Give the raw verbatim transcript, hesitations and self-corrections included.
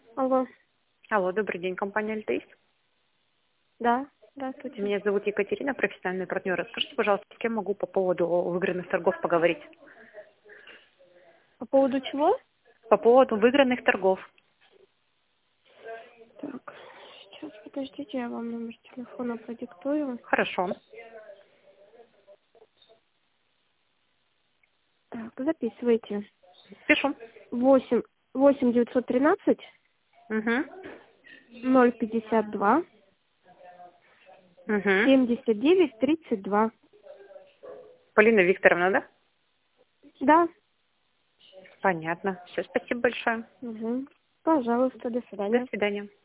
Алло. Алло, добрый день, компания «Альтаис». Да, здравствуйте. Меня зовут Екатерина, профессиональный партнер. Расскажите, пожалуйста, с кем могу по поводу выигранных торгов поговорить? По поводу чего? По поводу выигранных торгов. Так, сейчас, подождите, я вам номер телефона продиктую. Хорошо. Так, записывайте. Пишу. Восемь, восемь девятьсот тринадцать Угу. ноль пятьдесят два Угу. семьдесят девять тридцать два. Полина Викторовна, да? Да. Понятно. Все, спасибо большое. Угу. Пожалуйста, до До свидания. свидания.